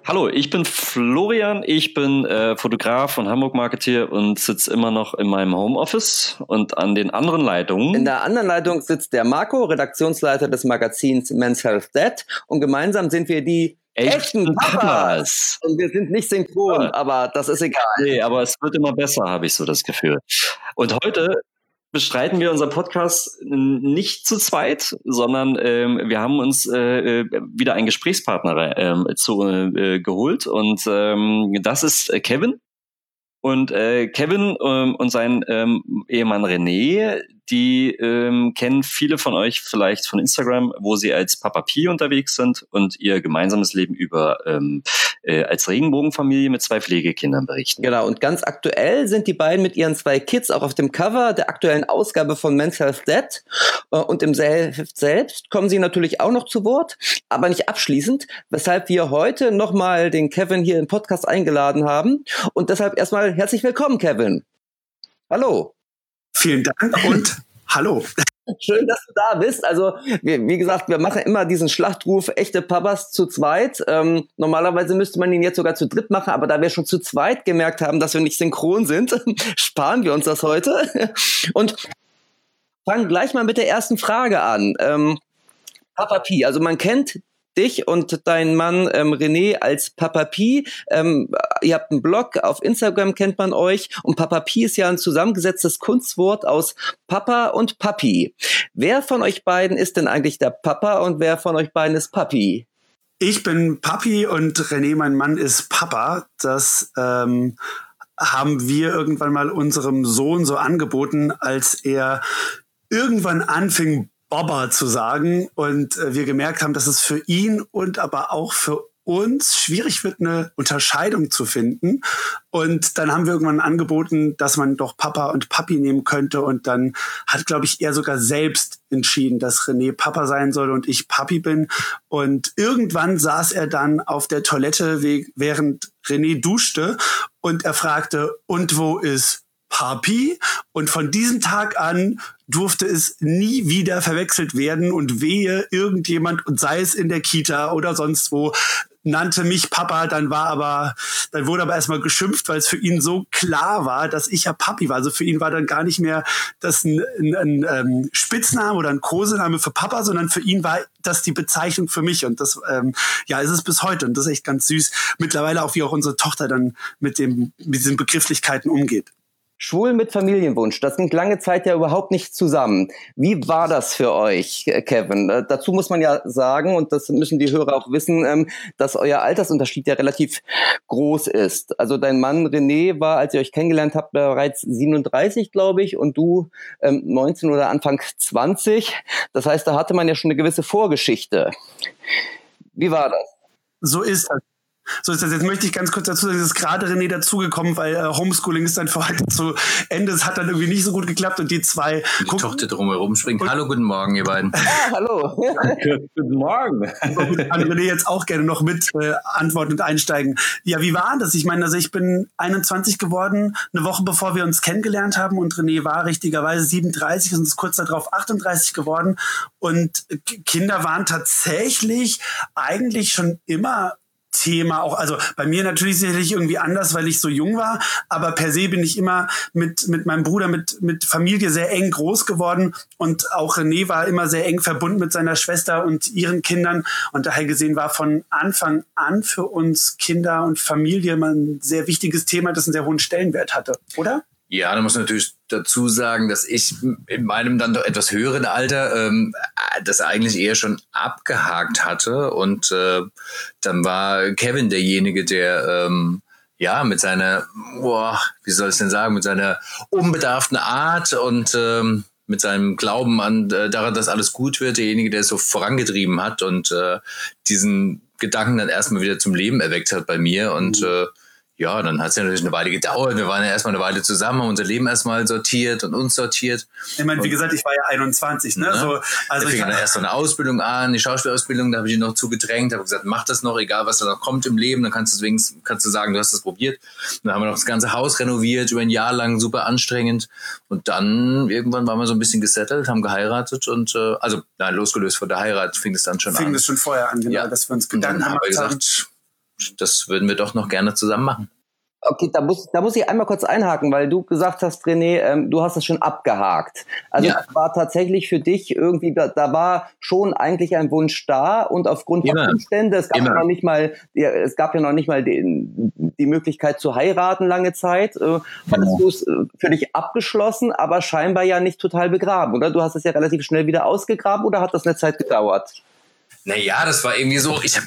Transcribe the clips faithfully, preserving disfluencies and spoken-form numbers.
Hallo, ich bin Florian, ich bin äh, Fotograf und Hamburg-Marketeer und sitze immer noch in meinem Homeoffice und an den anderen Leitungen. In der anderen Leitung sitzt der Marco, Redaktionsleiter des Magazins Men's Health Dad, und gemeinsam sind wir die echten Papas. Und wir sind nicht synchron, ja. Aber das ist egal. Nee, aber es wird immer besser, habe ich so das Gefühl. Und heute bestreiten wir unseren Podcast nicht zu zweit, sondern ähm, wir haben uns äh, wieder einen Gesprächspartner äh, zu, äh, geholt und ähm, das ist Kevin. Und äh, Kevin ähm, und sein ähm, Ehemann René, die ähm, kennen viele von euch vielleicht von Instagram, wo sie als Papa Pi unterwegs sind und ihr gemeinsames Leben über ähm, äh, als Regenbogenfamilie mit zwei Pflegekindern berichten. Genau, und ganz aktuell sind die beiden mit ihren zwei Kids auch auf dem Cover der aktuellen Ausgabe von Men's Health Dad. Und im Heft selbst kommen sie natürlich auch noch zu Wort, aber nicht abschließend, weshalb wir heute nochmal den Kevin hier im Podcast eingeladen haben. Und deshalb erstmal herzlich willkommen, Kevin. Hallo. Vielen Dank und hallo. Schön, dass du da bist. Also, wie, wie gesagt, wir machen immer diesen Schlachtruf echte Papas zu zweit. Ähm, normalerweise müsste man ihn jetzt sogar zu dritt machen, aber da wir schon zu zweit gemerkt haben, dass wir nicht synchron sind, sparen wir uns das heute. Und fangen gleich mal mit der ersten Frage an. Ähm, Papa Pi, also man kennt dich und deinen Mann ähm, René als Papa Pi. Ähm, ihr habt einen Blog, auf Instagram kennt man euch. Und Papa Pi ist ja ein zusammengesetztes Kunstwort aus Papa und Papi. Wer von euch beiden ist denn eigentlich der Papa und wer von euch beiden ist Papi? Ich bin Papi und René, mein Mann, ist Papa. Das ähm, haben wir irgendwann mal unserem Sohn so angeboten, als er irgendwann anfing, Baba zu sagen, und äh, wir gemerkt haben, dass es für ihn und aber auch für uns schwierig wird, eine Unterscheidung zu finden. Und dann haben wir irgendwann angeboten, dass man doch Papa und Papi nehmen könnte. Und dann hat, glaube ich, er sogar selbst entschieden, dass René Papa sein soll und ich Papi bin. Und irgendwann saß er dann auf der Toilette, während René duschte, und er fragte, und wo ist Papi? Und von diesem Tag an durfte es nie wieder verwechselt werden, und wehe, irgendjemand, und sei es in der Kita oder sonst wo, nannte mich Papa, dann war aber, dann wurde aber erstmal geschimpft, weil es für ihn so klar war, dass ich ja Papi war. Also für ihn war dann gar nicht mehr das ein, ein, ein, ein Spitzname oder ein Kosename für Papa, sondern für ihn war das die Bezeichnung für mich, und das ähm, ja, ist es bis heute, und das ist echt ganz süß. Mittlerweile auch, wie auch unsere Tochter dann mit dem mit diesen Begrifflichkeiten umgeht. Schwul mit Familienwunsch, das ging lange Zeit ja überhaupt nicht zusammen. Wie war das für euch, Kevin? Äh, dazu muss man ja sagen, und das müssen die Hörer auch wissen, ähm, dass euer Altersunterschied ja relativ groß ist. Also dein Mann René war, als ihr euch kennengelernt habt, bereits siebenunddreißig, glaube ich, und du ähm, neunzehn oder Anfang zwanzig. Das heißt, da hatte man ja schon eine gewisse Vorgeschichte. Wie war das? So ist das. So ist das. Jetzt möchte ich ganz kurz dazu sagen, es ist gerade René dazugekommen, weil äh, Homeschooling ist dann für heute zu Ende. Es hat dann irgendwie nicht so gut geklappt, und die zwei... Die gucken, Tochter drumherum springt. Hallo, guten Morgen, ihr beiden. Ah, hallo. Guten Morgen. Kann René jetzt auch gerne noch mit äh, antworten und einsteigen. Ja, wie war das? Ich meine, also ich bin einundzwanzig geworden, eine Woche bevor wir uns kennengelernt haben, und René war richtigerweise siebenunddreißig und ist kurz darauf achtunddreißig geworden. Und Kinder waren tatsächlich eigentlich schon immer Thema auch, also bei mir natürlich sicherlich irgendwie anders, weil ich so jung war, aber per se bin ich immer mit mit meinem Bruder, mit mit Familie sehr eng groß geworden, und auch René war immer sehr eng verbunden mit seiner Schwester und ihren Kindern, und daher gesehen war von Anfang an für uns Kinder und Familie immer ein sehr wichtiges Thema, das einen sehr hohen Stellenwert hatte, oder? Ja, da muss man natürlich dazu sagen, dass ich in meinem dann doch etwas höheren Alter ähm, das eigentlich eher schon abgehakt hatte, und äh, dann war Kevin derjenige, der ähm, ja mit seiner, boah, wie soll ich denn sagen, mit seiner unbedarften Art und ähm, mit seinem Glauben an äh, daran, dass alles gut wird, derjenige, der es so vorangetrieben hat und äh, diesen Gedanken dann erstmal wieder zum Leben erweckt hat bei mir, und mhm. äh, ja, dann hat es ja natürlich eine Weile gedauert. Wir waren ja erstmal eine Weile zusammen, haben unser Leben erstmal sortiert und uns sortiert. Ich meine, wie gesagt, ich war ja einundzwanzig, ne? Ja. So, also ich fing ich dann erst so eine Ausbildung an, die Schauspielausbildung, da habe ich ihn noch zugedrängt, habe gesagt, mach das noch, egal was da noch kommt im Leben, dann kannst du deswegen, kannst du sagen, du hast das probiert. Und dann haben wir noch das ganze Haus renoviert, über ein Jahr lang, super anstrengend. Und dann irgendwann waren wir so ein bisschen gesettelt, haben geheiratet und äh, also nein, losgelöst von der Heirat fing es dann schon fing an. Fing es schon vorher an, genau, ja. dass wir uns Gedanken haben. Dann haben wir haben. gesagt, das würden wir doch noch gerne zusammen machen. Okay, da muss, da muss ich einmal kurz einhaken, weil du gesagt hast, René, ähm, du hast es schon abgehakt. Also Ja. das war tatsächlich für dich irgendwie, da, da war schon eigentlich ein Wunsch da und aufgrund Immer. von Umständen, es gab Immer. ja noch nicht mal, ja, es gab ja noch nicht mal den, die Möglichkeit zu heiraten lange Zeit. Äh, hattest du es äh, für dich abgeschlossen, aber scheinbar ja nicht total begraben, oder? Du hast es ja relativ schnell wieder ausgegraben oder hat das eine Zeit gedauert? Naja, das war irgendwie so, ich hab,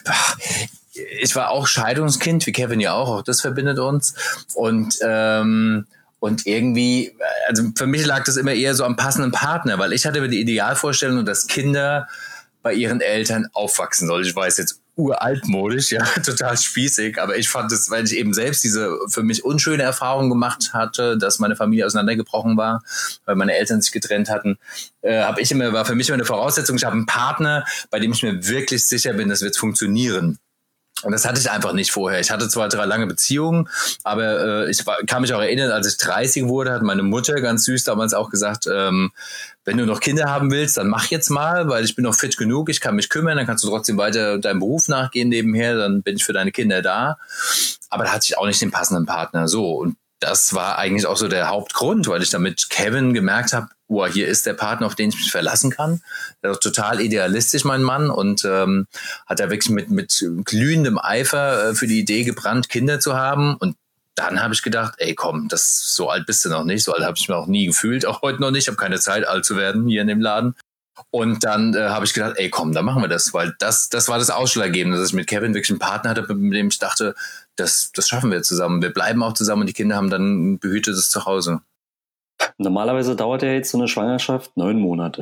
ich war auch Scheidungskind, wie Kevin ja auch, auch das verbindet uns. Und, ähm, und irgendwie, also für mich lag das immer eher so am passenden Partner, weil ich hatte immer die Idealvorstellung, dass Kinder bei ihren Eltern aufwachsen sollen. Ich weiß jetzt uraltmodisch, ja, total spießig, aber ich fand es, weil ich eben selbst diese für mich unschöne Erfahrung gemacht hatte, dass meine Familie auseinandergebrochen war, weil meine Eltern sich getrennt hatten, äh, habe ich immer, war für mich immer eine Voraussetzung, ich habe einen Partner, bei dem ich mir wirklich sicher bin, das wird funktionieren. Und das hatte ich einfach nicht vorher. Ich hatte zwar drei lange Beziehungen, aber äh, ich war, kann mich auch erinnern, als ich dreißig wurde, hat meine Mutter ganz süß damals auch gesagt, ähm, wenn du noch Kinder haben willst, dann mach jetzt mal, weil ich bin noch fit genug, ich kann mich kümmern, dann kannst du trotzdem weiter deinem Beruf nachgehen nebenher, dann bin ich für deine Kinder da. Aber da hatte ich auch nicht den passenden Partner. So, und das war eigentlich auch so der Hauptgrund, weil ich dann mit Kevin gemerkt habe, oh, hier ist der Partner, auf den ich mich verlassen kann. Der ist total idealistisch, mein Mann, und ähm, hat da wirklich mit, mit glühendem Eifer äh, für die Idee gebrannt, Kinder zu haben. Und dann habe ich gedacht, ey komm, das so alt bist du noch nicht, so alt habe ich mir auch nie gefühlt, auch heute noch nicht, ich habe keine Zeit, alt zu werden hier in dem Laden. Und dann äh, habe ich gedacht, ey komm, dann machen wir das, weil das, das war das Ausschlaggebende, dass ich mit Kevin wirklich einen Partner hatte, mit dem ich dachte, das, das schaffen wir zusammen, wir bleiben auch zusammen und die Kinder haben dann ein behütetes Zuhause. Normalerweise dauert ja jetzt so eine Schwangerschaft neun Monate.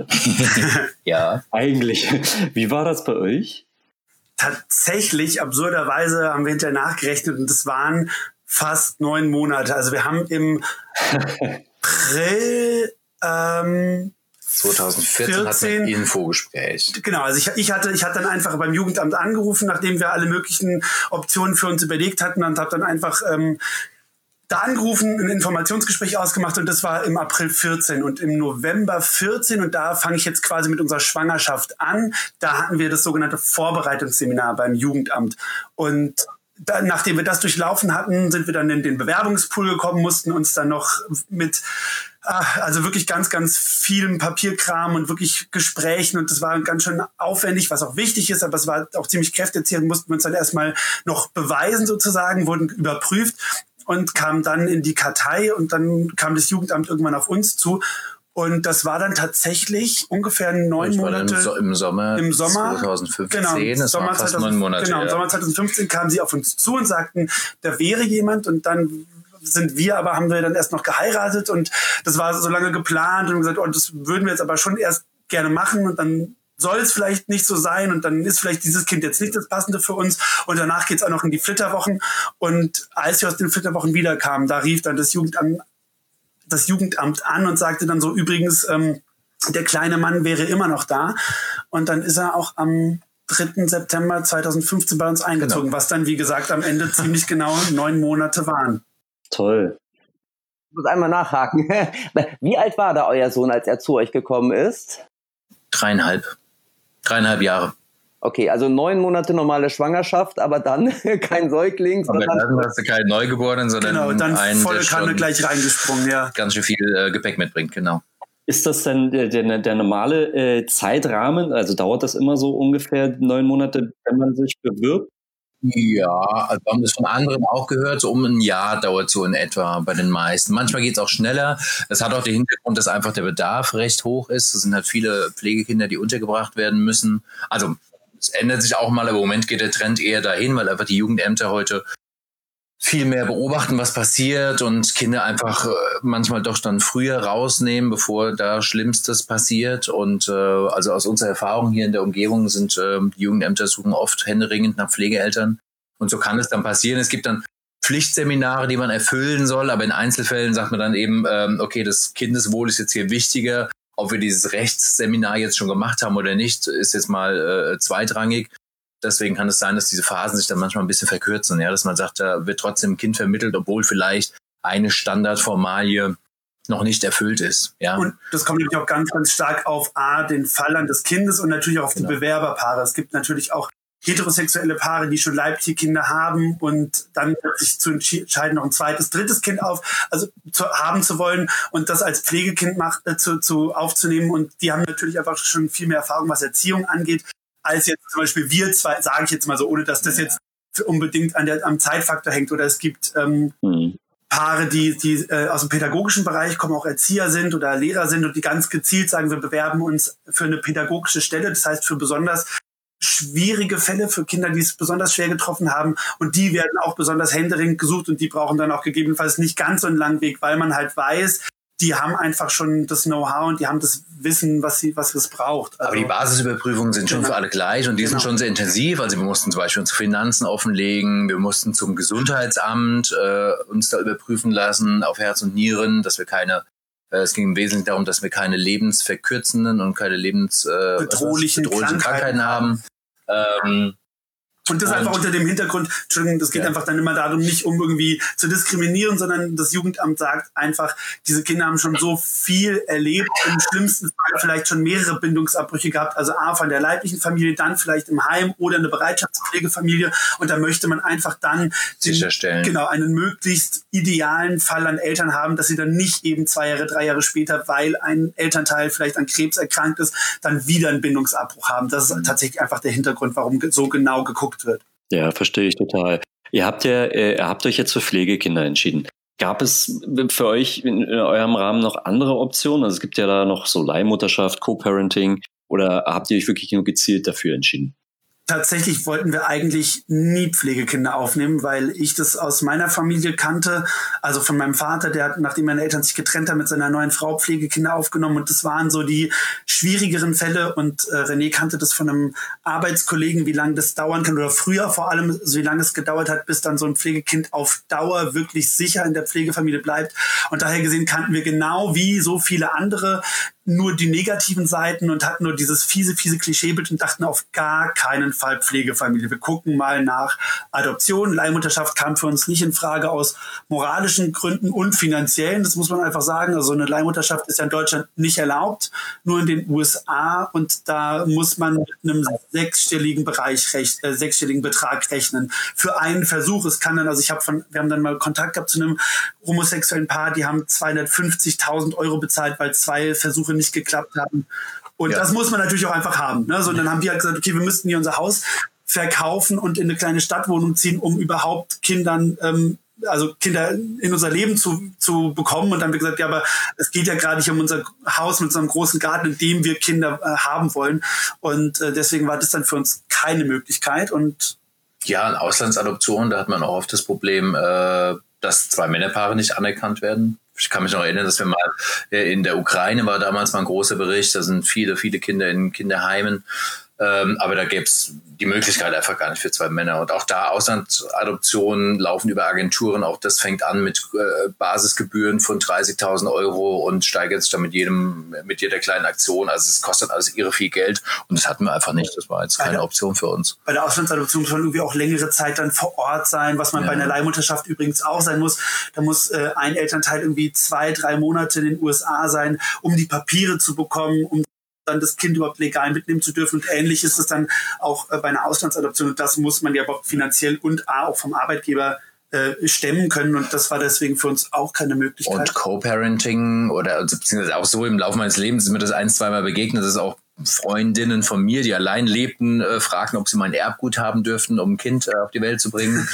Ja. Eigentlich. Wie war das bei euch? Tatsächlich, absurderweise haben wir hinterher nachgerechnet und es waren fast neun Monate. Also wir haben im April ähm, zwanzig vierzehn hatten wir ein Infogespräch. Genau, also ich, ich hatte ich hatte dann einfach beim Jugendamt angerufen, nachdem wir alle möglichen Optionen für uns überlegt hatten, und habe dann einfach ähm, da angerufen, ein Informationsgespräch ausgemacht, und das war im April vierzehn und im November vierzehn, und da fange ich jetzt quasi mit unserer Schwangerschaft an. Da hatten wir das sogenannte Vorbereitungsseminar beim Jugendamt, und dann, nachdem wir das durchlaufen hatten, sind wir dann in den Bewerbungspool gekommen, mussten uns dann noch mit also wirklich ganz, ganz vielem Papierkram und wirklich Gesprächen, und das war ganz schön aufwendig, was auch wichtig ist, aber es war auch ziemlich kräftezehrend, mussten wir uns dann erstmal noch beweisen sozusagen, wurden überprüft und kamen dann in die Kartei, und dann kam das Jugendamt irgendwann auf uns zu. Und das war dann tatsächlich ungefähr neun ich Monate. War dann im, so- im Sommer, im Sommer zwanzig fünfzehn, genau, das Sommer waren fast zweitausend, neun Monate. Genau, im ja. Sommer zwanzig fünfzehn kamen sie auf uns zu und sagten, da wäre jemand, und dann sind wir aber, haben wir dann erst noch geheiratet, und das war so lange geplant und gesagt, oh, das würden wir jetzt aber schon erst gerne machen, und dann soll es vielleicht nicht so sein, und dann ist vielleicht dieses Kind jetzt nicht das Passende für uns, und danach geht's auch noch in die Flitterwochen, und als wir aus den Flitterwochen wiederkamen, da rief dann das Jugendamt, das Jugendamt an und sagte dann so, übrigens, ähm, der kleine Mann wäre immer noch da, und dann ist er auch am dritten September zweitausendfünfzehn bei uns eingezogen, genau. Was dann, wie gesagt, am Ende ziemlich genau neun Monate waren. Toll. Ich muss einmal nachhaken. Wie alt war da euer Sohn, als er zu euch gekommen ist? Dreieinhalb. Dreieinhalb Jahre. Okay, also neun Monate normale Schwangerschaft, aber dann kein Säugling. Aber dann hast du keinen Neugeborenen, sondern genau, dann einen, volle der Kanne schon gleich reingesprungen, ja. ganz schön viel äh, Gepäck mitbringt, genau. Ist das denn der, der, der normale äh, Zeitrahmen? Also dauert das immer so ungefähr neun Monate, wenn man sich bewirbt? Ja, also wir haben das von anderen auch gehört, so um ein Jahr dauert so in etwa bei den meisten. Manchmal geht es auch schneller. Das hat auch den Hintergrund, dass einfach der Bedarf recht hoch ist. Es sind halt viele Pflegekinder, die untergebracht werden müssen. Also es ändert sich auch mal, aber im Moment geht der Trend eher dahin, weil einfach die Jugendämter heute viel mehr beobachten, was passiert, und Kinder einfach äh, manchmal doch dann früher rausnehmen, bevor da Schlimmstes passiert. Und äh, also aus unserer Erfahrung hier in der Umgebung sind äh, die Jugendämter suchen oft händeringend nach Pflegeeltern. Und so kann es dann passieren. Es gibt dann Pflichtseminare, die man erfüllen soll, aber in Einzelfällen sagt man dann eben, ähm, okay, das Kindeswohl ist jetzt hier wichtiger. Ob wir dieses Rechtsseminar jetzt schon gemacht haben oder nicht, ist jetzt mal äh, zweitrangig. Deswegen kann es sein, dass diese Phasen sich dann manchmal ein bisschen verkürzen, ja, dass man sagt, da wird trotzdem ein Kind vermittelt, obwohl vielleicht eine Standardformalie noch nicht erfüllt ist. Ja. Und das kommt natürlich auch ganz, ganz stark auf A, den Fall an des Kindes und natürlich auch auf die genau. Bewerberpaare. Es gibt natürlich auch heterosexuelle Paare, die schon leibliche Kinder haben und dann sich zu entscheiden, noch ein zweites, drittes Kind auf, also zu, haben zu wollen und das als Pflegekind macht, äh, zu, zu aufzunehmen. Und die haben natürlich einfach schon viel mehr Erfahrung, was Erziehung angeht, als jetzt zum Beispiel wir zwei, sage ich jetzt mal so, ohne dass das jetzt unbedingt an der, am Zeitfaktor hängt. Oder es gibt ähm, mhm. Paare, die, die äh, aus dem pädagogischen Bereich kommen, auch Erzieher sind oder Lehrer sind und die ganz gezielt sagen, wir bewerben uns für eine pädagogische Stelle, das heißt für besonders schwierige Fälle, für Kinder, die es besonders schwer getroffen haben, und die werden auch besonders händeringend gesucht und die brauchen dann auch gegebenenfalls nicht ganz so einen langen Weg, weil man halt weiß, die haben einfach schon das Know-how und die haben das Wissen, was sie, was es braucht. Also, aber die Basisüberprüfungen sind schon genau. für alle gleich und die genau. sind schon sehr intensiv. Also wir mussten zum Beispiel unsere Finanzen offenlegen, wir mussten zum Gesundheitsamt äh, uns da überprüfen lassen auf Herz und Nieren, dass wir keine äh, es ging im Wesentlichen darum, dass wir keine lebensverkürzenden und keine lebensbedrohlichen äh, Krankheiten, Krankheiten haben. Ähm, Und das und einfach unter dem Hintergrund, Entschuldigung, das geht ja. einfach dann immer darum, nicht um irgendwie zu diskriminieren, sondern das Jugendamt sagt einfach, diese Kinder haben schon so viel erlebt, im schlimmsten Fall vielleicht schon mehrere Bindungsabbrüche gehabt, also A, von der leiblichen Familie, dann vielleicht im Heim oder eine Bereitschaftspflegefamilie, und da möchte man einfach dann sicherstellen, den, genau, einen möglichst idealen Fall an Eltern haben, dass sie dann nicht eben zwei Jahre, drei Jahre später, weil ein Elternteil vielleicht an Krebs erkrankt ist, dann wieder einen Bindungsabbruch haben. Das ist tatsächlich einfach der Hintergrund, warum so genau geguckt wird. Ja, verstehe ich total. Ihr habt ja, äh, ihr habt euch jetzt für Pflegekinder entschieden. Gab es für euch in, in eurem Rahmen noch andere Optionen? Also es gibt ja da noch so Leihmutterschaft, Co-Parenting, oder habt ihr euch wirklich nur gezielt dafür entschieden? Tatsächlich wollten wir eigentlich nie Pflegekinder aufnehmen, weil ich das aus meiner Familie kannte, also von meinem Vater, der hat, nachdem meine Eltern sich getrennt haben, mit seiner neuen Frau Pflegekinder aufgenommen, und das waren so die schwierigeren Fälle, und äh, René kannte das von einem Arbeitskollegen, wie lange das dauern kann, oder früher vor allem, so wie lange es gedauert hat, bis dann so ein Pflegekind auf Dauer wirklich sicher in der Pflegefamilie bleibt, und daher gesehen kannten wir genau wie so viele andere nur die negativen Seiten und hatten nur dieses fiese, fiese Klischeebild und dachten auf gar keinen Fall Pflegefamilie. Wir gucken mal nach Adoption. Leihmutterschaft kam für uns nicht in Frage aus moralischen Gründen und finanziellen. Das muss man einfach sagen. Also eine Leihmutterschaft ist ja in Deutschland nicht erlaubt, nur in den U S A, und da muss man mit einem sechsstelligen Bereich, rech- äh, sechsstelligen Betrag rechnen für einen Versuch. Es kann dann, also ich habe von, wir haben dann mal Kontakt gehabt zu einem homosexuellen Paar, die haben zweihundertfünfzigtausend Euro bezahlt, weil zwei Versuche nicht geklappt haben. Und ja. das muss man natürlich auch einfach haben. Ne? So, und dann haben die halt gesagt, okay, wir müssten hier unser Haus verkaufen und in eine kleine Stadtwohnung ziehen, um überhaupt Kindern, ähm, also Kinder in unser Leben zu, zu bekommen. Und dann haben wir gesagt, ja, aber es geht ja gerade nicht um unser Haus mit so einem großen Garten, in dem wir Kinder äh, haben wollen. Und äh, deswegen war das dann für uns keine Möglichkeit. Und ja, in Auslandsadoption, da hat man auch oft das Problem, äh, dass zwei Männerpaare nicht anerkannt werden. Ich kann mich noch erinnern, dass wir mal in der Ukraine war damals mal ein großer Bericht, da sind viele, viele Kinder in Kinderheimen, ähm, aber da gäbe es die Möglichkeit einfach gar nicht für zwei Männer. Und auch da Auslandsadoptionen laufen über Agenturen, auch das fängt an mit äh, Basisgebühren von dreißigtausend Euro und steigert sich dann mit jedem, mit jeder kleinen Aktion. Also es kostet alles irre viel Geld, und das hatten wir einfach nicht. Das war jetzt keine Option für uns. Bei der Auslandsadoption muss man irgendwie auch längere Zeit dann vor Ort sein, was man ja. bei einer Leihmutterschaft übrigens auch sein muss. Da muss äh, ein Elternteil irgendwie zwei, drei Monate in den U S A sein, um die Papiere zu bekommen, um dann das Kind überhaupt legal mitnehmen zu dürfen. Und ähnlich ist es dann auch äh, bei einer Auslandsadoption. Und das muss man ja aber finanziell und auch vom Arbeitgeber äh, stemmen können. Und das war deswegen für uns auch keine Möglichkeit. Und Co-Parenting oder also, beziehungsweise auch so im Laufe meines Lebens ist mir das ein, zweimal begegnet. Das ist auch Freundinnen von mir, die allein lebten, äh, fragten, ob sie mein Erbgut haben dürften, um ein Kind äh, auf die Welt zu bringen.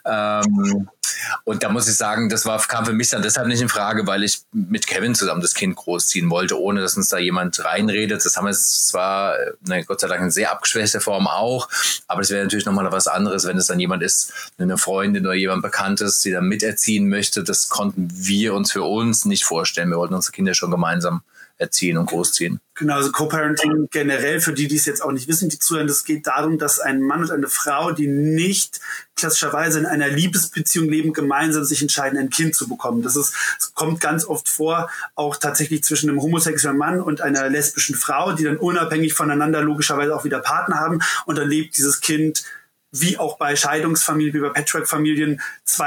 ähm, und da muss ich sagen, das war, kam für mich dann deshalb nicht in Frage, weil ich mit Kevin zusammen das Kind großziehen wollte, ohne dass uns da jemand reinredet. Das haben wir zwar, ne, Gott sei Dank in sehr abgeschwächter Form auch, aber es wäre natürlich nochmal was anderes, wenn es dann jemand ist, eine Freundin oder jemand Bekanntes, die dann miterziehen möchte. Das konnten wir uns für uns nicht vorstellen. Wir wollten unsere Kinder schon gemeinsam erziehen und großziehen. Genau, also Co-Parenting generell, für die, die es jetzt auch nicht wissen, die zuhören, das geht darum, dass ein Mann und eine Frau, die nicht klassischerweise in einer Liebesbeziehung leben, gemeinsam sich entscheiden, ein Kind zu bekommen. Das ist, es kommt ganz oft vor, auch tatsächlich zwischen einem homosexuellen Mann und einer lesbischen Frau, die dann unabhängig voneinander logischerweise auch wieder Partner haben, und dann lebt dieses Kind, wie auch bei Scheidungsfamilien, wie bei Patchwork-Familien, zwei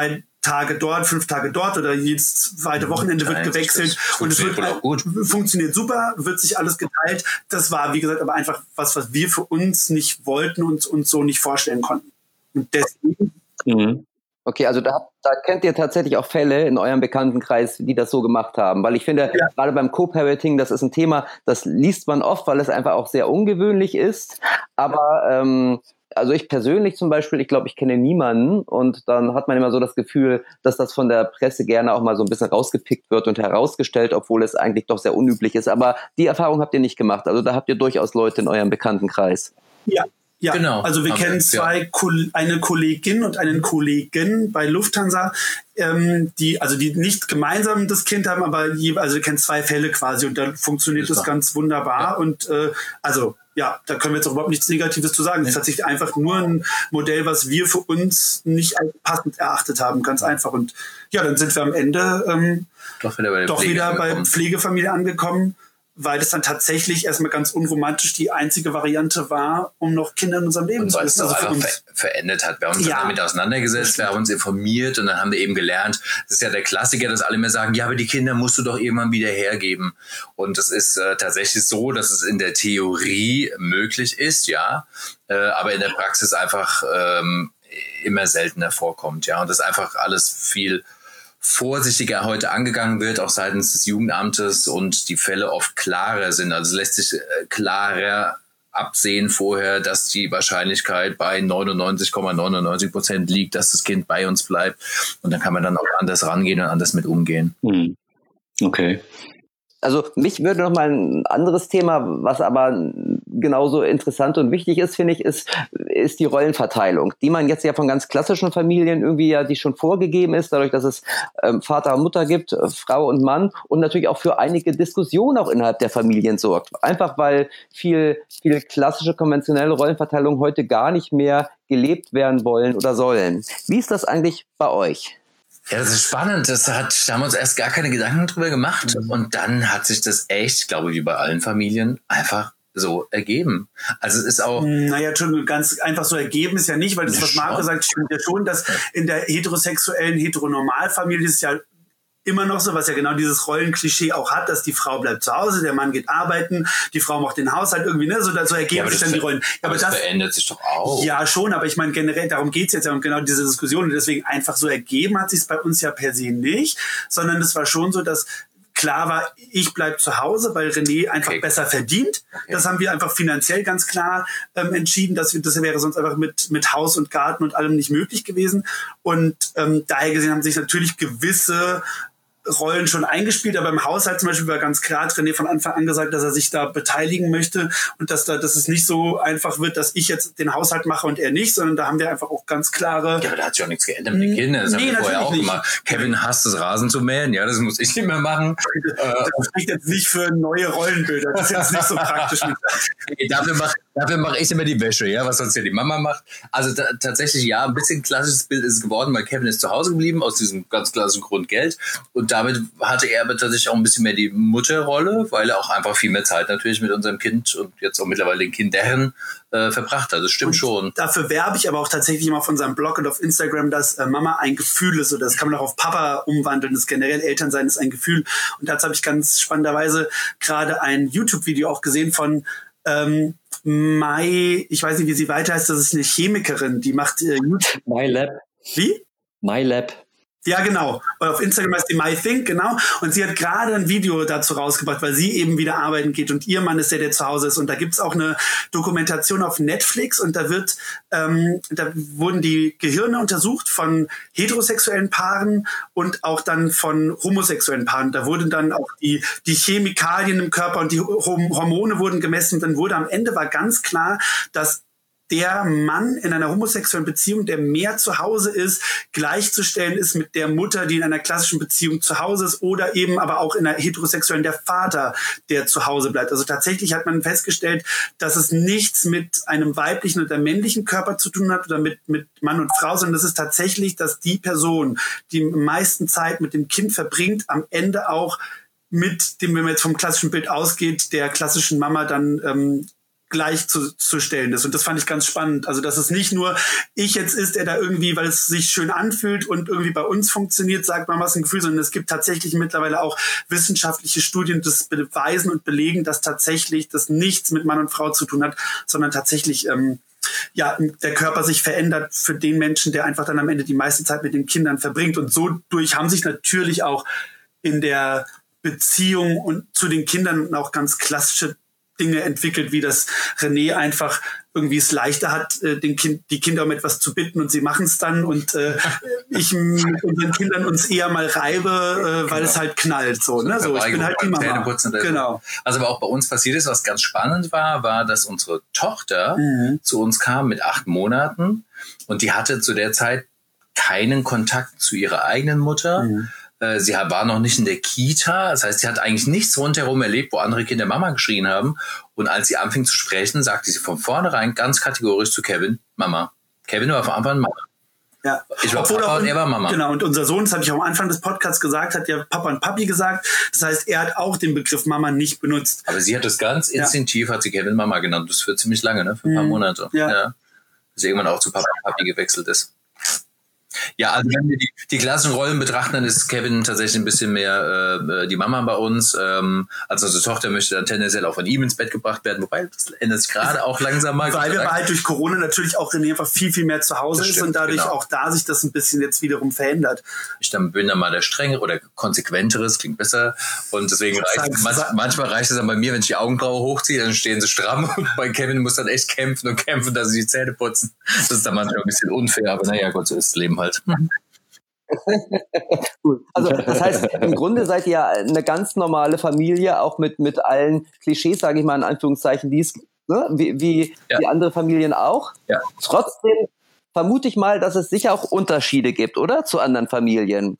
Tage dort, fünf Tage dort oder jedes zweite Wochenende wird gewechselt und es wird auch gut. Funktioniert super, wird sich alles geteilt. Das war, wie gesagt, aber einfach was, was wir für uns nicht wollten und uns so nicht vorstellen konnten. Und deswegen. Mhm. Okay, also da, da kennt ihr tatsächlich auch Fälle in eurem Bekanntenkreis, die das so gemacht haben. Weil ich finde, ja. gerade beim Co-Parenting, das ist ein Thema, das liest man oft, weil es einfach auch sehr ungewöhnlich ist. Aber ähm, also ich persönlich zum Beispiel, ich glaube, ich kenne niemanden. Und dann hat man immer so das Gefühl, dass das von der Presse gerne auch mal so ein bisschen rausgepickt wird und herausgestellt, obwohl es eigentlich doch sehr unüblich ist. Aber die Erfahrung habt ihr nicht gemacht. Also da habt ihr durchaus Leute in eurem Bekanntenkreis. Ja. Ja, genau. Also wir kennen zwei, ja. Ko- eine Kollegin und einen Kollegen bei Lufthansa, ähm, die also die nicht gemeinsam das Kind haben, aber je, also wir kennen zwei Fälle quasi und da funktioniert das, das ganz wunderbar ja. und äh, also ja, da können wir jetzt auch überhaupt nichts Negatives zu sagen. Es ist tatsächlich einfach nur ein Modell, was wir für uns nicht als passend erachtet haben, ganz einfach. Und ja, dann sind wir am Ende ähm, doch wieder bei, doch wieder bei Pflegefamilie angekommen, weil das dann tatsächlich erstmal ganz unromantisch die einzige Variante war, um noch Kinder in unserem Leben zu lassen. Und weil es also einfach ver- verändert hat. Wir haben uns ja. damit auseinandergesetzt, wir haben uns informiert und dann haben wir eben gelernt, das ist ja der Klassiker, dass alle immer sagen, ja, aber die Kinder musst du doch irgendwann wieder hergeben. Und es ist äh, tatsächlich so, dass es in der Theorie möglich ist, ja, äh, aber in der Praxis einfach ähm, immer seltener vorkommt, ja, und das einfach alles viel vorsichtiger heute angegangen wird, auch seitens des Jugendamtes und die Fälle oft klarer sind. Also es lässt sich äh, klarer absehen vorher, dass die Wahrscheinlichkeit bei neunundneunzig Komma neunundneunzig Prozent liegt, dass das Kind bei uns bleibt. Und dann kann man dann auch anders rangehen und anders mit umgehen. Hm. Okay. Also mich würde noch mal ein anderes Thema, was aber genauso interessant und wichtig ist, finde ich, ist, ist die Rollenverteilung, die man jetzt ja von ganz klassischen Familien irgendwie ja, die schon vorgegeben ist, dadurch, dass es ähm, Vater und Mutter gibt, äh, Frau und Mann und natürlich auch für einige Diskussionen auch innerhalb der Familien sorgt. Einfach weil viel, viel klassische, konventionelle Rollenverteilung heute gar nicht mehr gelebt werden wollen oder sollen. Wie ist das eigentlich bei euch? Ja, das ist spannend. Das hat, da haben wir uns erst gar keine Gedanken drüber gemacht. Mhm. Und dann hat sich das echt, ich glaube, wie bei allen Familien, einfach so ergeben. Also es ist auch... Naja, schon ganz einfach so ergeben ist ja nicht, weil das, was Marco sagt, stimmt ja schon, dass in der heterosexuellen, heteronormalfamilie ist es ja immer noch so, was ja genau dieses Rollenklischee auch hat, dass die Frau bleibt zu Hause, der Mann geht arbeiten, die Frau macht den Haushalt irgendwie, ne, so, so ergeben ja, sich dann die Rollen. Ja, aber, aber das verändert sich doch auch. Ja, schon, aber ich meine generell, darum geht's jetzt ja um genau diese Diskussion und deswegen einfach so ergeben hat sich es bei uns ja per se nicht, sondern es war schon so, dass klar war, ich bleib zu Hause, weil René einfach okay. besser verdient. Okay. Das haben wir einfach finanziell ganz klar ähm, entschieden, dass wir, das wäre sonst einfach mit, mit Haus und Garten und allem nicht möglich gewesen. Und ähm, daher gesehen haben sich natürlich gewisse Rollen schon eingespielt, aber im Haushalt zum Beispiel war ganz klar, hat René von Anfang an gesagt, dass er sich da beteiligen möchte und dass da, dass es nicht so einfach wird, dass ich jetzt den Haushalt mache und er nicht, sondern da haben wir einfach auch ganz klare... Ja, aber da hat sich auch nichts geändert mit den Kindern. Das nee, haben wir vorher auch nicht gemacht. Kevin hasst es, Rasen zu mähen. Ja, das muss ich nicht mehr machen. Das spricht jetzt nicht für neue Rollenbilder. Das ist jetzt nicht so praktisch. Nee, dafür mache dafür mach ich immer die Wäsche, ja, was sonst ja die Mama macht. Also da, tatsächlich, ja, ein bisschen klassisches Bild ist es geworden, weil Kevin ist zu Hause geblieben, aus diesem ganz klassischen Grund Geld. Und damit hatte er aber tatsächlich auch ein bisschen mehr die Mutterrolle, weil er auch einfach viel mehr Zeit natürlich mit unserem Kind und jetzt auch mittlerweile den Kindern äh, verbracht hat. Das stimmt und schon. Dafür werbe ich aber auch tatsächlich immer auf unserem Blog und auf Instagram, dass äh, Mama ein Gefühl ist. Oder das kann man auch auf Papa umwandeln. Das generell Elternsein ist ein Gefühl. Und dazu habe ich ganz spannenderweise gerade ein YouTube-Video auch gesehen von ähm, Mai, ich weiß nicht, wie sie weiter heißt, das ist eine Chemikerin, die macht äh, YouTube. MyLab. Wie? MyLab. Ja, genau. Und auf Instagram heißt die MyThink, genau. Und sie hat gerade ein Video dazu rausgebracht, weil sie eben wieder arbeiten geht und ihr Mann ist der, der zu Hause ist. Und da gibt's auch eine Dokumentation auf Netflix und da wird, ähm, da wurden die Gehirne untersucht von heterosexuellen Paaren und auch dann von homosexuellen Paaren. Da wurden dann auch die, die Chemikalien im Körper und die Hormone wurden gemessen. Und dann wurde am Ende war ganz klar, dass der Mann in einer homosexuellen Beziehung, der mehr zu Hause ist, gleichzustellen ist mit der Mutter, die in einer klassischen Beziehung zu Hause ist oder eben aber auch in einer heterosexuellen der Vater, der zu Hause bleibt. Also tatsächlich hat man festgestellt, dass es nichts mit einem weiblichen oder männlichen Körper zu tun hat oder mit, mit Mann und Frau, sondern es ist tatsächlich, dass die Person, die am meisten Zeit mit dem Kind verbringt, am Ende auch mit dem, wenn man jetzt vom klassischen Bild ausgeht, der klassischen Mama dann ähm, gleichzustellen ist. Und das fand ich ganz spannend. Also, dass es nicht nur ich jetzt ist, der da irgendwie, weil es sich schön anfühlt und irgendwie bei uns funktioniert, sagt man was ein Gefühl, sondern es gibt tatsächlich mittlerweile auch wissenschaftliche Studien, das beweisen und belegen, dass tatsächlich das nichts mit Mann und Frau zu tun hat, sondern tatsächlich ähm, ja, der Körper sich verändert für den Menschen, der einfach dann am Ende die meiste Zeit mit den Kindern verbringt. Und so durch haben sich natürlich auch in der Beziehung und zu den Kindern auch ganz klassische Dinge entwickelt, wie das René einfach irgendwie es leichter hat, äh, den Kind, die Kinder um etwas zu bitten und sie machen es dann und äh, ich mit unseren Kindern uns eher mal reibe, äh, weil genau. es halt knallt. So, ne? so, ich bin halt die Mama. Genau. Also aber auch bei uns passiert ist, was ganz spannend war, war, dass unsere Tochter mhm. zu uns kam mit acht Monaten und die hatte zu der Zeit keinen Kontakt zu ihrer eigenen Mutter. Mhm. Sie war noch nicht in der Kita, das heißt, sie hat eigentlich nichts rundherum erlebt, wo andere Kinder Mama geschrien haben. Und als sie anfing zu sprechen, sagte sie von vornherein ganz kategorisch zu Kevin, Mama. Kevin war von Anfang an Mama. Ja. Ich war Obwohl Papa auch, und er war Mama. Genau, und unser Sohn, das habe ich auch am Anfang des Podcasts gesagt, hat ja Papa und Papi gesagt. Das heißt, er hat auch den Begriff Mama nicht benutzt. Aber sie hat das ganz instinktiv, ja. hat sie Kevin Mama genannt. Das für ziemlich lange, ne? Für ein paar mhm. Monate. Ja. ja. Dass sie irgendwann auch zu Papa und Papi gewechselt ist. Ja, also wenn wir die, die klassischen Rollen betrachten, dann ist Kevin tatsächlich ein bisschen mehr äh, die Mama bei uns. Ähm, also unsere Tochter möchte dann tendenziell auch von ihm ins Bett gebracht werden, wobei das ändert sich gerade auch langsam mal. Weil wir halt durch Corona natürlich auch René einfach viel, viel mehr zu Hause das ist stimmt, und dadurch genau. auch da sich das ein bisschen jetzt wiederum verändert. Ich dann bin dann mal der strengere oder konsequenteres, klingt besser. Und deswegen reicht, manch, manchmal reicht es dann bei mir, wenn ich die Augenbraue hochziehe, dann stehen sie stramm und bei Kevin muss dann echt kämpfen und kämpfen, dass sie die Zähne putzen. Das ist dann manchmal ein bisschen unfair, aber naja, Gott, so ist das Leben halt. Cool. Also das heißt, im Grunde seid ihr ja eine ganz normale Familie, auch mit, mit allen Klischees, sage ich mal in Anführungszeichen, die es gibt, ne? wie, wie ja. die andere Familien auch. Ja. Trotzdem vermute ich mal, dass es sicher auch Unterschiede gibt, oder? Zu anderen Familien.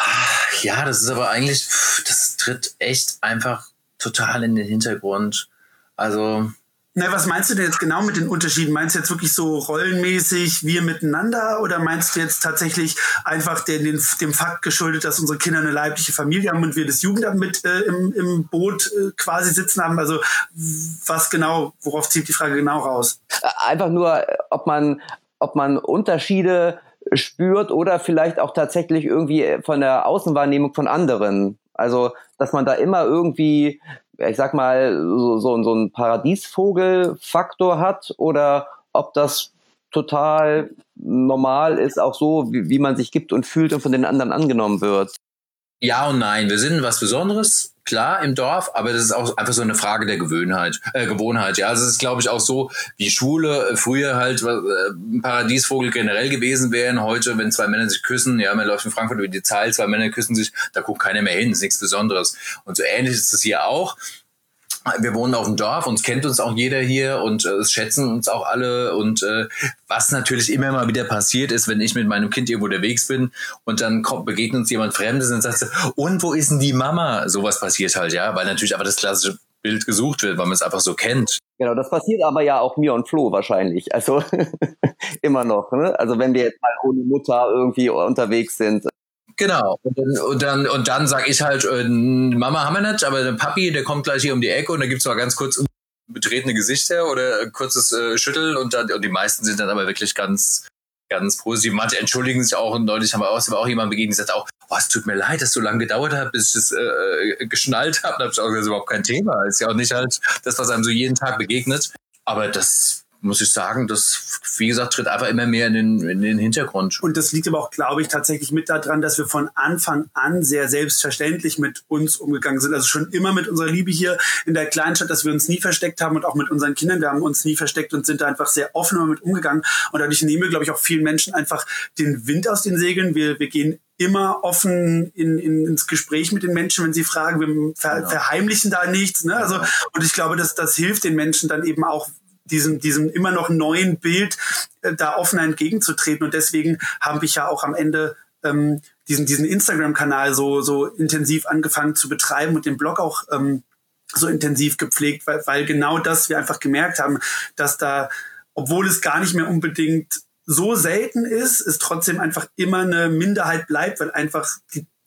Ja, das ist aber eigentlich, das tritt echt einfach total in den Hintergrund. Also... Na, was meinst du denn jetzt genau mit den Unterschieden? Meinst du jetzt wirklich so rollenmäßig wir miteinander oder meinst du jetzt tatsächlich einfach den, den, dem Fakt geschuldet, dass unsere Kinder eine leibliche Familie haben und wir das Jugendamt mit äh, im, im Boot äh, quasi sitzen haben? Also was genau, worauf zieht die Frage genau raus? Einfach nur, ob man, ob man Unterschiede spürt oder vielleicht auch tatsächlich irgendwie von der Außenwahrnehmung von anderen. Also, dass man da immer irgendwie, ich sag mal, so, so, so einen Paradiesvogel-Faktor hat oder ob das total normal ist, auch so, wie, wie man sich gibt und fühlt und von den anderen angenommen wird. Ja und nein. Wir sind was Besonderes, klar, im Dorf, aber das ist auch einfach so eine Frage der Gewohnheit. Äh, Gewohnheit. Ja, also es ist, glaube ich, auch so, wie Schwule früher halt äh, ein Paradiesvogel generell gewesen wären. Heute, wenn zwei Männer sich küssen, ja, man läuft in Frankfurt über die Zahl, zwei Männer küssen sich, da guckt keiner mehr hin, ist nichts Besonderes. Und so ähnlich ist es hier auch. Wir wohnen auf dem Dorf, uns kennt uns auch jeder hier und äh, es schätzen uns auch alle. Und äh, was natürlich immer mal wieder passiert ist, wenn ich mit meinem Kind irgendwo unterwegs bin und dann kommt, begegnet uns jemand Fremdes und sagt, und wo ist denn die Mama? Sowas passiert halt, ja, weil natürlich einfach das klassische Bild gesucht wird, weil man es einfach so kennt. Genau, das passiert aber ja auch mir und Flo wahrscheinlich. Also immer noch, ne? Also wenn wir jetzt mal ohne Mutter irgendwie unterwegs sind. Genau. Und dann, und dann, und dann sag ich halt, äh, Mama haben wir nicht, aber der Papi, der kommt gleich hier um die Ecke und da gibt's mal ganz kurz betretene Gesichter oder ein kurzes äh, Schütteln und dann, und die meisten sind dann aber wirklich ganz, ganz positiv. Manche entschuldigen sich auch und neulich haben wir auch, auch jemand begegnet, die sagt auch, oh, es tut mir leid, dass es so lange gedauert hat, bis ich das äh, geschnallt habe. Da habe ich auch gesagt, das ist überhaupt kein Thema. Ist ja auch nicht halt das, was einem so jeden Tag begegnet. Aber das muss ich sagen, das, wie gesagt, tritt einfach immer mehr in den, in den Hintergrund. Und das liegt aber auch, glaube ich, tatsächlich mit daran, dass wir von Anfang an sehr selbstverständlich mit uns umgegangen sind. Also schon immer mit unserer Liebe hier in der Kleinstadt, dass wir uns nie versteckt haben und auch mit unseren Kindern. Wir haben uns nie versteckt und sind da einfach sehr offen damit umgegangen. Und dadurch nehmen wir, glaube ich, auch vielen Menschen einfach den Wind aus den Segeln. Wir, wir gehen immer offen in, in, ins Gespräch mit den Menschen, wenn sie fragen. Wir ver, genau. verheimlichen da nichts. Ne? Also, und ich glaube, dass das hilft den Menschen dann eben auch, diesem, diesem immer noch neuen Bild äh, da offen entgegenzutreten. Und deswegen habe ich ja auch am Ende ähm, diesen, diesen Instagram-Kanal so, so intensiv angefangen zu betreiben und den Blog auch ähm, so intensiv gepflegt, weil, weil genau das wir einfach gemerkt haben, dass da, obwohl es gar nicht mehr unbedingt so selten ist, es trotzdem einfach immer eine Minderheit bleibt, weil einfach die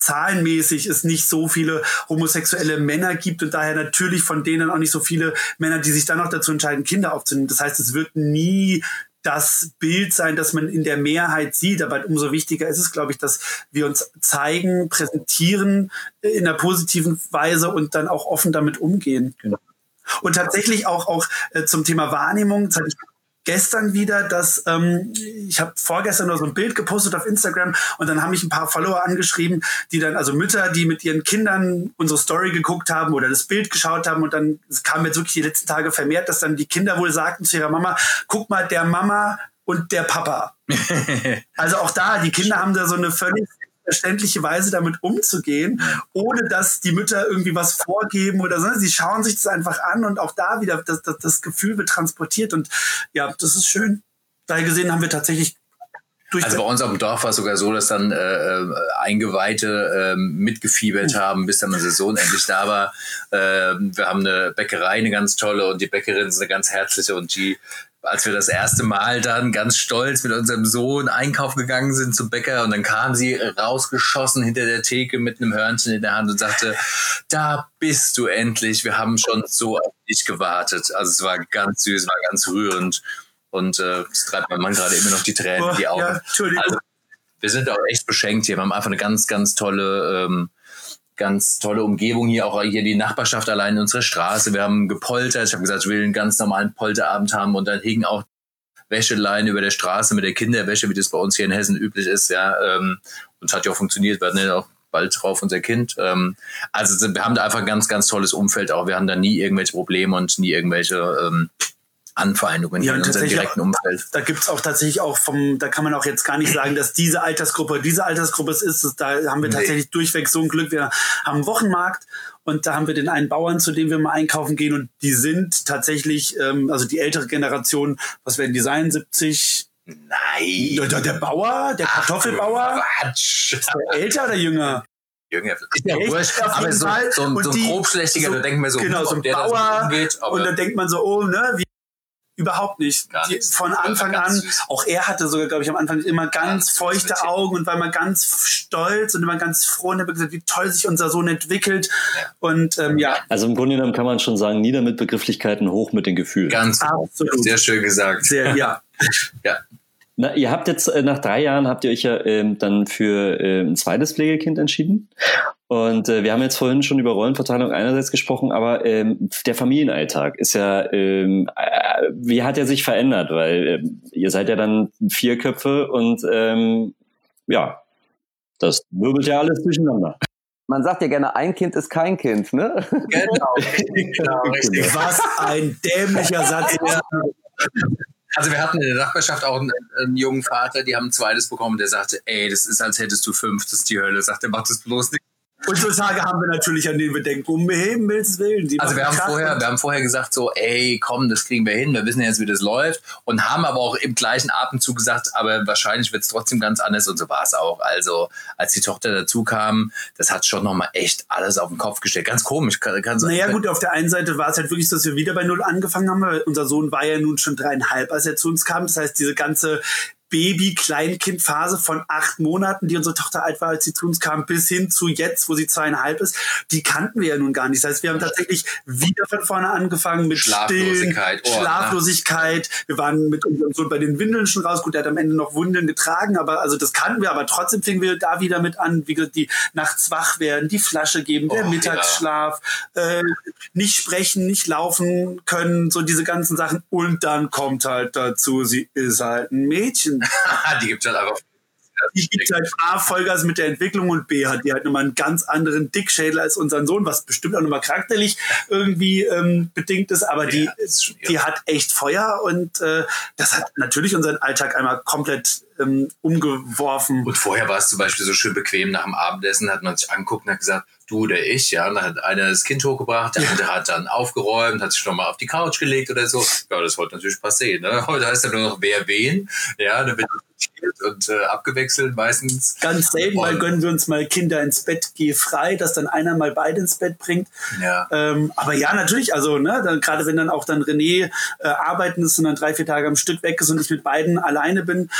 zahlenmäßig es nicht so viele homosexuelle Männer gibt und daher natürlich von denen auch nicht so viele Männer, die sich dann noch dazu entscheiden, Kinder aufzunehmen. Das heißt, es wird nie das Bild sein, das man in der Mehrheit sieht. Aber umso wichtiger ist es, glaube ich, dass wir uns zeigen, präsentieren in einer positiven Weise und dann auch offen damit umgehen. Genau. Und tatsächlich auch, auch äh, zum Thema Wahrnehmung, das hatte ich gestern wieder, dass ähm, ich habe vorgestern noch so ein Bild gepostet auf Instagram und dann haben mich ein paar Follower angeschrieben, die dann, also Mütter, die mit ihren Kindern unsere Story geguckt haben oder das Bild geschaut haben und dann es kam jetzt wirklich die letzten Tage vermehrt, dass dann die Kinder wohl sagten zu ihrer Mama, guck mal, der Mama und der Papa. Also auch da, die Kinder haben da so eine völlig verständliche Weise damit umzugehen, ohne dass die Mütter irgendwie was vorgeben oder so. Sie schauen sich das einfach an und auch da wieder das, das, das Gefühl wird transportiert und ja, das ist schön. Daher gesehen haben wir tatsächlich durch Also bei uns auf dem Dorf war es sogar so, dass dann äh, Eingeweihte äh, mitgefiebert haben, bis dann unser Sohn endlich da war. Äh, wir haben eine Bäckerei, eine ganz tolle und die Bäckerin ist eine ganz herzliche und die als wir das erste Mal dann ganz stolz mit unserem Sohn einkaufen gegangen sind zum Bäcker und dann kam sie rausgeschossen hinter der Theke mit einem Hörnchen in der Hand und sagte, da bist du endlich, wir haben schon so auf dich gewartet. Also es war ganz süß, war ganz rührend und äh, es treibt mein Mann gerade immer noch die Tränen in die Augen. Ja, Entschuldigung. Also, wir sind auch echt beschenkt hier, wir haben einfach eine ganz, ganz tolle ähm, ganz tolle Umgebung hier, auch hier die Nachbarschaft allein in unserer Straße. Wir haben gepoltert. Ich habe gesagt, ich will einen ganz normalen Polterabend haben und dann hingen auch Wäscheleien über der Straße mit der Kinderwäsche, wie das bei uns hier in Hessen üblich ist. Ja, ähm, und es hat ja auch funktioniert. Wir hatten ja auch bald drauf unser Kind. Ähm, also wir haben da einfach ein ganz, ganz tolles Umfeld auch. Wir haben da nie irgendwelche Probleme und nie irgendwelche ähm, Anfeindungen ja, in unserem direkten Umfeld. Da gibt's auch tatsächlich auch vom, da kann man auch jetzt gar nicht sagen, dass diese Altersgruppe, diese Altersgruppe es ist. Da haben wir nee. tatsächlich durchweg so ein Glück. Wir haben einen Wochenmarkt und da haben wir den einen Bauern, zu dem wir mal einkaufen gehen und die sind tatsächlich, ähm, also die ältere Generation, was werden die sein, siebzig? Nein. Der, der Bauer, der Kartoffelbauer. Ach, Quatsch. Ist der älter oder jünger? Jünger. Ist ja wurscht, aber so, so, ein, so ein grobschlächtiger, so, da denkt man so, genau, so ein der Bauer, umgeht, aber und dann denkt man so, oh, ne, wie überhaupt nicht. Die, von Anfang an, süß. Auch er hatte sogar, glaube ich, am Anfang immer ganz ja, feuchte süß. Augen und war immer ganz stolz und immer ganz froh und hat gesagt, wie toll sich unser Sohn entwickelt. Ja. Und ähm, ja. Also im Grunde genommen kann man schon sagen, nieder mit Begrifflichkeiten, hoch mit den Gefühlen. Ganz absolut. Sehr schön gesagt. Sehr, ja. ja. Na, ihr habt jetzt äh, nach drei Jahren habt ihr euch ja ähm, dann für äh, ein zweites Pflegekind entschieden. Und äh, wir haben jetzt vorhin schon über Rollenverteilung einerseits gesprochen, aber ähm, der Familienalltag ist ja, ähm, äh, wie hat er sich verändert? Weil äh, ihr seid ja dann vier Köpfe und ähm, ja, das wirbelt ja alles durcheinander. Man sagt ja gerne, ein Kind ist kein Kind, ne? Genau, genau richtig. Was ein dämlicher Satz. Also wir hatten in der Nachbarschaft auch einen, einen jungen Vater, die haben ein zweites bekommen, der sagte, ey, das ist, als hättest du fünf, das ist die Hölle. Sagt er, mach das bloß nicht. Und so Tage haben wir natürlich, an denen wir denken, um Himmels Willen. Die also wir haben, vorher, wir haben vorher gesagt so, ey, komm, das kriegen wir hin, wir wissen jetzt, wie das läuft und haben aber auch im gleichen Atemzug gesagt, aber wahrscheinlich wird es trotzdem ganz anders und so war es auch. Also als die Tochter dazu kam, das hat schon nochmal echt alles auf den Kopf gestellt. Ganz komisch. Kann, kann naja gut, auf der einen Seite war es halt wirklich so, dass wir wieder bei Null angefangen haben, weil unser Sohn war ja nun schon dreieinhalb, als er zu uns kam. Das heißt, diese ganze Baby-Kleinkind-Phase von acht Monaten, die unsere Tochter alt war, als sie zu uns kam, bis hin zu jetzt, wo sie zweieinhalb ist, die kannten wir ja nun gar nicht. Das heißt, wir haben tatsächlich wieder von vorne angefangen mit Schlaflosigkeit. Stillen, oh, Schlaflosigkeit. Na. Wir waren mit unserem Sohn bei den Windeln schon raus. Gut, der hat am Ende noch Windeln getragen, aber also das kannten wir, aber trotzdem fingen wir da wieder mit an, wie gesagt, die nachts wach werden, die Flasche geben, der oh, Mittagsschlaf, ja. äh, nicht sprechen, nicht laufen können, so diese ganzen Sachen. Und dann kommt halt dazu, sie ist halt ein Mädchen. Die gibt halt einfach. Die gibt halt A, Vollgas mit der Entwicklung und B, hat die halt nochmal einen ganz anderen Dickschädel als unseren Sohn, was bestimmt auch nochmal charakterlich irgendwie ähm, bedingt ist, aber die, ja, ist die hat echt Feuer und äh, das hat natürlich unseren Alltag einmal komplett ähm, umgeworfen. Und vorher war es zum Beispiel so schön bequem, nach dem Abendessen hat man sich angeguckt und hat gesagt, du oder ich, ja, und dann hat einer das Kind hochgebracht, der andere hat dann aufgeräumt, hat sich nochmal auf die Couch gelegt oder so. Ja, das wollte natürlich passieren, ne? Heute heißt ja nur noch wer wen, ja, dann wird und äh, abgewechselt meistens. Ganz selten mal gönnen wir uns mal Kinder ins Bett, geh frei, dass dann einer mal beide ins Bett bringt. Ja. Ähm, aber ja, natürlich, also ne, dann, gerade wenn dann auch dann René äh, arbeiten ist und dann drei, vier Tage am Stück weg ist und ich mit beiden alleine bin, dann ist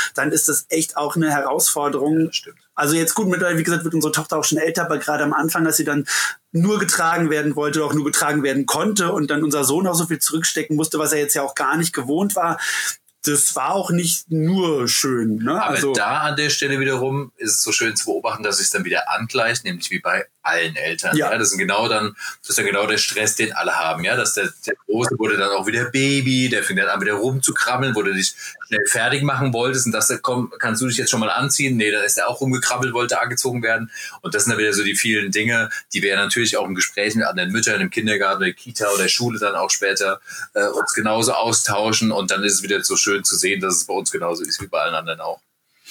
das echt auch eine Herausforderung. Ja, das stimmt. Also jetzt gut, mittlerweile, wie gesagt, wird unsere Tochter auch schon älter, aber gerade am Anfang, dass sie dann nur getragen werden wollte, auch nur getragen werden konnte und dann unser Sohn auch so viel zurückstecken musste, was er jetzt ja auch gar nicht gewohnt war. Das war auch nicht nur schön. Ne? Aber also, da an der Stelle wiederum ist es so schön zu beobachten, dass es dann wieder angleicht, nämlich wie bei allen Eltern. Ja. Ja, das ist genau dann, das ist dann genau der Stress, den alle haben. Ja, dass der, der Große wurde dann auch wieder Baby, der fing dann an wieder rumzukrabbeln, wo du dich schnell fertig machen wolltest und dass der komm, kannst du dich jetzt schon mal anziehen? Nee, dann ist er auch rumgekrabbelt, wollte angezogen werden. Und das sind dann wieder so die vielen Dinge, die wir ja natürlich auch im Gespräch mit anderen Müttern im Kindergarten, der Kita oder der Schule dann auch später äh, uns genauso austauschen. Und dann ist es wieder so schön zu sehen, dass es bei uns genauso ist wie bei allen anderen auch.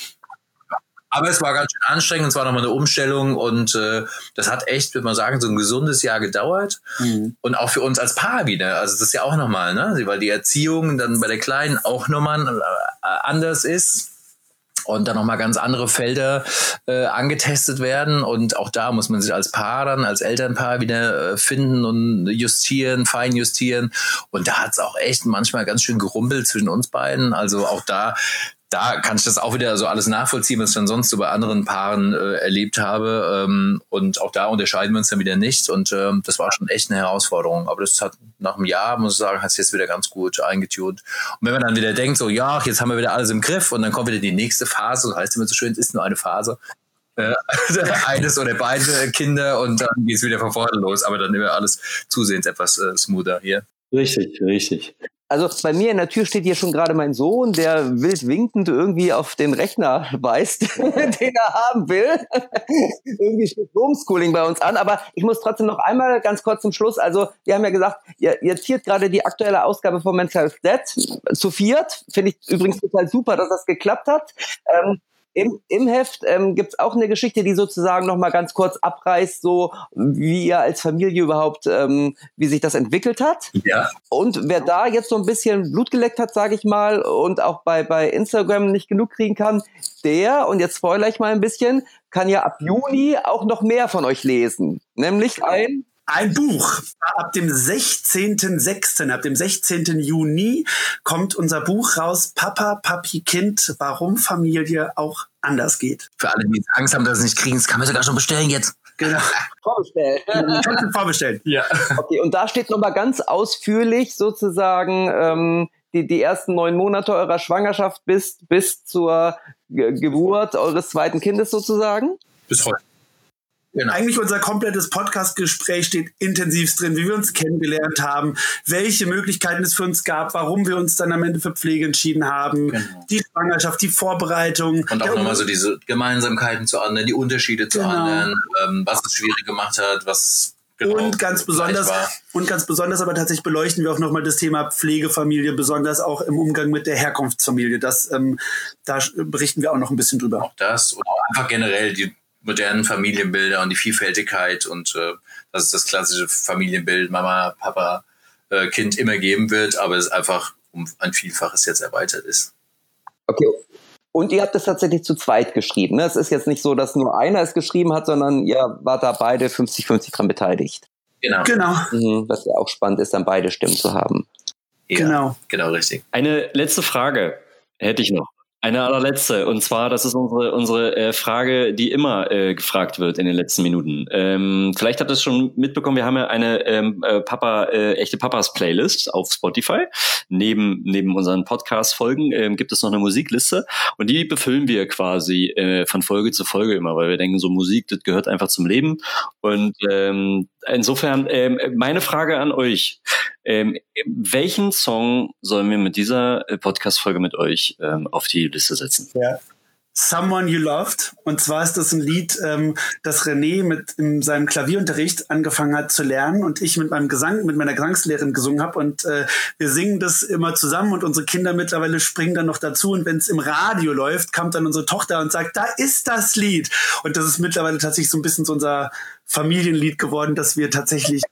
Aber es war ganz schön anstrengend, es war nochmal eine Umstellung und äh, das hat echt, würde man sagen, so ein gesundes Jahr gedauert. Mhm. Und auch für uns als Paar wieder. Also das ist ja auch nochmal, ne? Weil die Erziehung dann bei der Kleinen auch nochmal äh, anders ist und dann nochmal ganz andere Felder äh, angetestet werden. Und auch da muss man sich als Paar dann, als Elternpaar wieder äh, finden und justieren, fein justieren. Und da hat es auch echt manchmal ganz schön gerumpelt zwischen uns beiden. Also auch da Da kann ich das auch wieder so alles nachvollziehen, was ich dann sonst so bei anderen Paaren äh, erlebt habe. Ähm, und auch da unterscheiden wir uns dann wieder nicht. Und ähm, das war schon echt eine Herausforderung. Aber das hat nach einem Jahr, muss ich sagen, hat es jetzt wieder ganz gut eingetunt. Und wenn man dann wieder denkt, so ja, jetzt haben wir wieder alles im Griff und dann kommt wieder die nächste Phase, das heißt immer so schön, es ist nur eine Phase. Äh, eines oder beide Kinder und dann geht es wieder von vorne los. Aber dann immer alles zusehends etwas äh, smoother hier. Richtig, richtig. Also bei mir in der Tür steht hier schon gerade mein Sohn, der wild winkend irgendwie auf den Rechner weist, den er haben will. Irgendwie steht Homeschooling bei uns an. Aber ich muss trotzdem noch einmal ganz kurz zum Schluss, also wir haben ja gesagt, ihr, ihr ziert gerade die aktuelle Ausgabe von Men's Health Dead zu viert. Finde ich übrigens total super, dass das geklappt hat. Ähm, Im, im Heft ähm, gibt's auch eine Geschichte, die sozusagen noch mal ganz kurz abreißt, so wie ihr als Familie überhaupt, ähm, wie sich das entwickelt hat. Ja. Und wer da jetzt so ein bisschen Blut geleckt hat, sage ich mal, und auch bei bei Instagram nicht genug kriegen kann, der, und jetzt spoilere ich mal ein bisschen, kann ja ab Juni auch noch mehr von euch lesen. Nämlich ein... Ein Buch. Ab dem sechzehnten sechsten, ab dem sechzehnten Juni kommt unser Buch raus, Papa, Papi, Kind, warum Familie auch anders geht. Für alle, die jetzt Angst haben, dass sie es nicht kriegen, das kann man sogar schon bestellen jetzt. Genau. Vorbestellen. Kannst du vorbestellen. Ja. Okay, und da steht nochmal ganz ausführlich sozusagen ähm, die, die ersten neun Monate eurer Schwangerschaft bis, bis zur Ge- Geburt eures zweiten Kindes sozusagen. Bis heute. Genau. Eigentlich unser komplettes Podcast-Gespräch steht intensivst drin, wie wir uns kennengelernt haben, welche Möglichkeiten es für uns gab, warum wir uns dann am Ende für Pflege entschieden haben, genau. Die Schwangerschaft, die Vorbereitung. Und auch nochmal so diese Gemeinsamkeiten zu anderen, die Unterschiede zu genau. anderen, ähm, was es schwierig gemacht hat, was genau und ganz besonders und ganz besonders aber tatsächlich beleuchten wir auch nochmal das Thema Pflegefamilie, besonders auch im Umgang mit der Herkunftsfamilie. Das, ähm, da berichten wir auch noch ein bisschen drüber. Auch das und auch einfach generell die modernen Familienbilder und die Vielfältigkeit und äh, dass es das klassische Familienbild Mama, Papa, äh, Kind immer geben wird, aber es einfach um ein Vielfaches jetzt erweitert ist. Okay. Und ihr habt es tatsächlich zu zweit geschrieben, ne? Es ist jetzt nicht so, dass nur einer es geschrieben hat, sondern ihr wart da beide fünfzig fünfzig dran beteiligt. Genau. Genau. Mhm, was ja auch spannend ist, dann beide Stimmen zu haben. Ja, genau. Genau, richtig. Eine letzte Frage hätte ich noch. Eine allerletzte, und zwar, das ist unsere unsere äh, Frage, die immer äh, gefragt wird in den letzten Minuten. Ähm, vielleicht habt ihr es schon mitbekommen, wir haben ja eine ähm, äh, Papa, äh, echte Papas Playlist auf Spotify. Neben neben unseren Podcast-Folgen ähm, gibt es noch eine Musikliste und die befüllen wir quasi äh, von Folge zu Folge immer, weil wir denken, so Musik, das gehört einfach zum Leben. Und ähm, insofern, ähm, meine Frage an euch. Ähm, welchen Song sollen wir mit dieser Podcast-Folge mit euch ähm, auf die Liste setzen? Ja. Someone You Loved. Und zwar ist das ein Lied, ähm, das René mit in seinem Klavierunterricht angefangen hat zu lernen und ich mit meinem Gesang, mit meiner Gesangslehrerin gesungen habe. Und äh, wir singen das immer zusammen und unsere Kinder mittlerweile springen dann noch dazu. Und wenn es im Radio läuft, kommt dann unsere Tochter und sagt, da ist das Lied. Und das ist mittlerweile tatsächlich so ein bisschen so unser Familienlied geworden, dass wir tatsächlich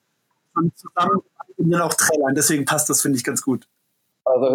zusammen dann auch trällern. Deswegen passt das, finde ich, ganz gut. Eure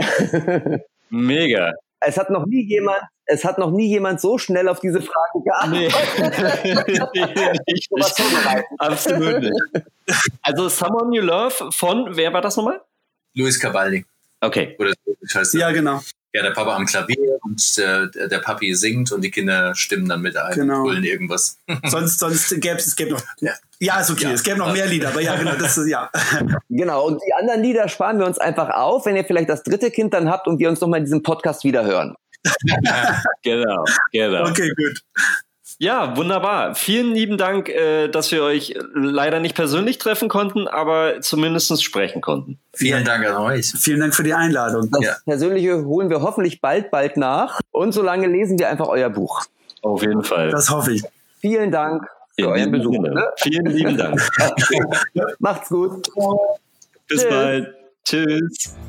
Hymne. Mega. Es hat noch nie jemand, es hat noch nie jemand so schnell auf diese Frage geantwortet. Nee, nicht, nicht. Absolut nicht. Also Someone You Love von, wer war das nochmal? Luis Cavalli. Okay. Oder so heißt das. Ja, genau. Ja, der Papa am Klavier und der, der Papi singt und die Kinder stimmen dann mit ein Genau. und brüllen irgendwas. Sonst, sonst gäbe es, es gäbe noch, ja, ja ist okay, Ja. es gäbe noch mehr Lieder, aber ja, genau, das ist, ja. Genau, und die anderen Lieder sparen wir uns einfach auf, wenn ihr vielleicht das dritte Kind dann habt und wir uns nochmal in diesem Podcast wieder hören. Genau, genau. Okay, gut. Ja, wunderbar. Vielen lieben Dank, äh, dass wir euch leider nicht persönlich treffen konnten, aber zumindest sprechen konnten. Vielen Dank an euch. Vielen Dank für die Einladung. Das Ja. Persönliche holen wir hoffentlich bald, bald nach. Und solange lesen wir einfach euer Buch. Auf jeden Fall. Das hoffe ich. Vielen Dank für In euren diesem Besuch. Sinne. Ne? Vielen lieben Dank. Macht's gut. Bis Tschüss. bald. Tschüss.